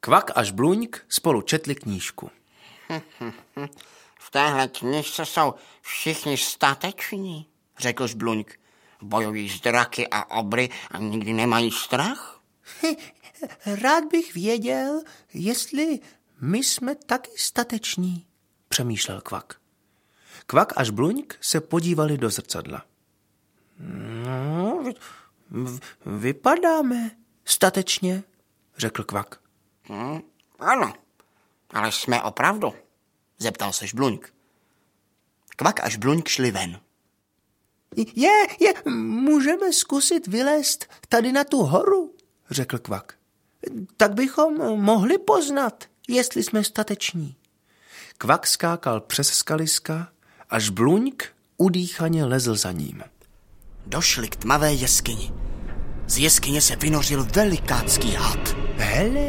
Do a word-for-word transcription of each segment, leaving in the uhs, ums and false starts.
Kvak a Žbluňk spolu četli knížku. V téhle knižce jsou všichni stateční, řekl Žbluňk. Bojují s draky a obry a nikdy nemají strach? Rád bych věděl, jestli my jsme taky stateční, přemýšlel Kvak. Kvak a Žbluňk se podívali do zrcadla. No, vypadáme statečně, řekl Kvak. Hmm, ano, ale jsme opravdu, zeptal se Žbluňk. Kvak a Žbluňk šli ven. Je, je, můžeme zkusit vylézt tady na tu horu, řekl Kvak. Tak bychom mohli poznat, jestli jsme stateční. Kvak skákal přes skaliska a Žbluňk udýchaně lezl za ním. Došli k tmavé jeskyni. Z jeskyně se vynořil velikánský had. Hele,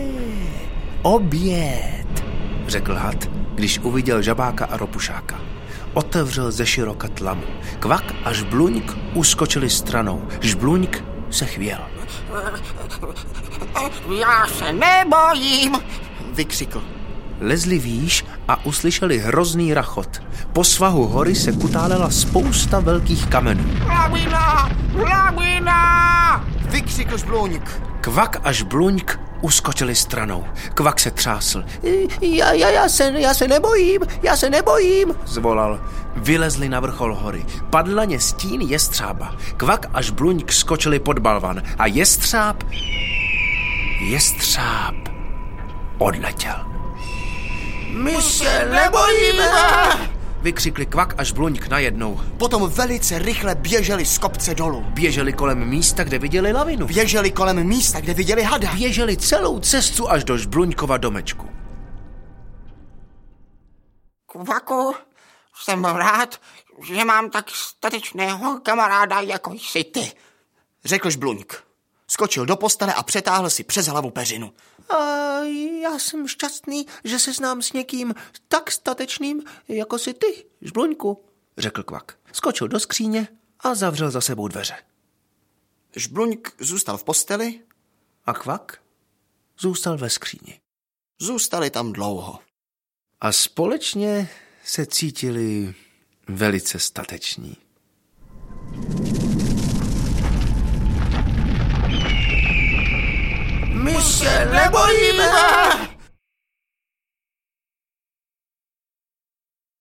oběd, řekl had, když uviděl Žabáka a Ropušáka. Otevřel ze široka tlamu. Kvak a Žbluňk uskočili stranou. Žbluňk se chvěl. Já se nebojím, vykřikl. Lezli výš a uslyšeli hrozný rachot. Po svahu hory se kutálela spousta velkých kamenů. Lavina! Lavina! Vykřikl Žbluňk. Kvak a Žbluňk uskočili stranou. Kvak se třásl. Já, já, já, se, já se nebojím, já se nebojím, zvolal. Vylezli na vrchol hory. Padl na ně stín jestřába. Kvak a Žbluňk skočili pod balvan a jestřáb... Jestřáb odletěl. My se nebojíme! Vykřikli Kvak a Žbluňk najednou. Potom velice rychle běželi z kopce dolů. Běželi kolem místa, kde viděli lavinu. Běželi kolem místa, kde viděli hada. Běželi celou cestu až do Žbluňkova domečku. Kvaku, jsem rád, že mám tak statečného kamaráda, jako jsi ty, řekl Žbluňk. Skočil do postele a přetáhl si přes hlavu peřinu. A já jsem šťastný, že se znám s někým tak statečným, jako jsi ty, Žbluňku, řekl Kvak. Skočil do skříně a zavřel za sebou dveře. Žbluňk zůstal v posteli a Kvak zůstal ve skříni. Zůstali tam dlouho. A společně se cítili velice stateční. My se nebojíme!